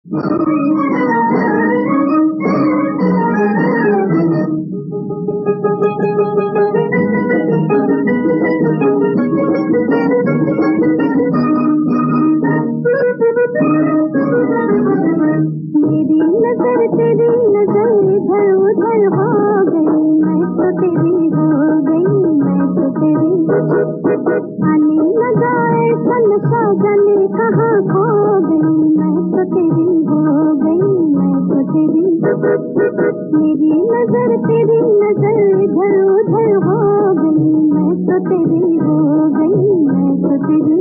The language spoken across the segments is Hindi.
मेरी नजर तेरी नजर इधर उधर हो गई, मैं तो तेरी हो गई, मैं तो तेरी। आने लगा ऐसा नशा जाने कहाँ खो गई, मैं तो तेरी हो गई, मैं तो तेरी। मेरी नजर तेरी नजर इधर उधर हो गई, मैं तो तेरी हो गई, मैं तो तेरी।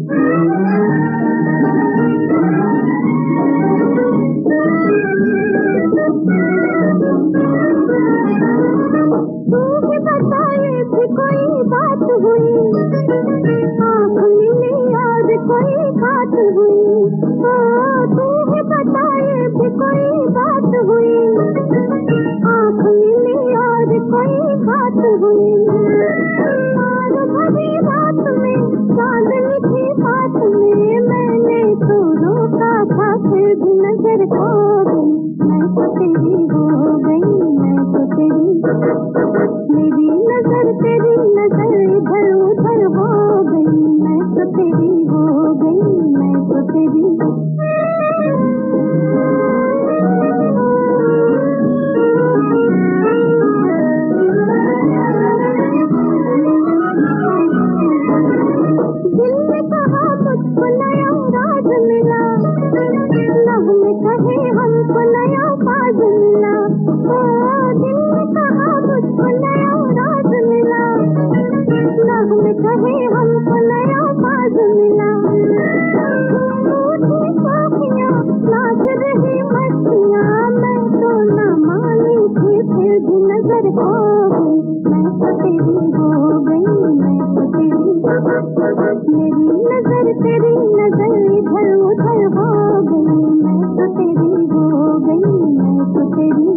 तू ही बता ये भी कोई बात हुई, आँख मिली और कोई बात हुई। ओ तू ही बता ये भी कोई बात हुई, आँख मिली और कोई बात हुई। और भरी रात में चांदनी की बात में मैंने तो रोका था, फिर भी नजर खो गई, मैं तो तेरी हो गई, मैं तो तेरी। मेरी नजर तेरी नजर इधर उधर हो गई, मैं तो तेरी हो गई, मैं तो तेरी। दिल ने कहा मुझको नया राज मिला, लब में कहे हमको नया बाज मिला। ओ दिल ने कहा मुझको नया राज मिला, लब में कहे हमको नया बाज मिला। झूठी साखियाँ नाच रही मस्तियाँ, मैं तो न मानी थी फिर भी नजर खो गई, मैं तो तेरी हो गई, मैं तो तेरी। मेरी नजर तेरी नजर इधर उधर हो गई, मैं तो तेरी हो गई, मैं तो तेरी।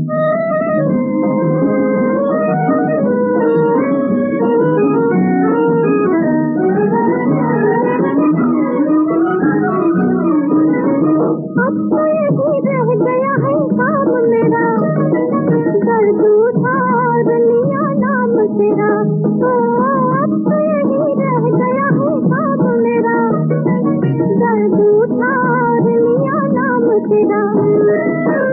अब तो ये भी रह गया है काम मेरा, दर्द उठा और लिया नाम तेरा। ओ अब तो यही रह गया है काम मेरा, दर्द उठा और लिया नाम तेरा।